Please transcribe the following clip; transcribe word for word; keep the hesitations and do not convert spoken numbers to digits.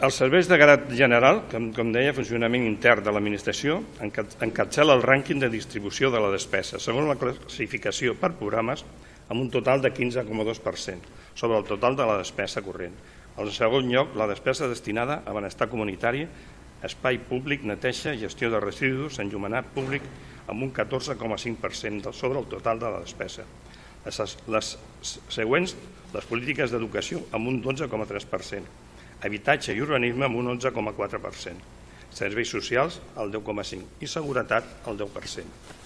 Els serveis de carat general, com deia, funcionament intern de l'administració, encapçala el rànquing de distribució de la despesa, segons la classificació per programes, amb un total de quinze coma dos per cent sobre el total de la despesa corrent. En segon lloc, la despesa destinada a benestar comunitari, espai públic, neteja, gestió de residus, enllumenat públic, amb un catorze coma cinc per cent sobre el total de la despesa. Les següents, les polítiques d'educació, amb un dotze coma tres per cent. Habitatge i urbanisme amb un onze coma quatre per cent. Serveis socials, el deu coma cinc per cent. I seguretat, el deu per cent.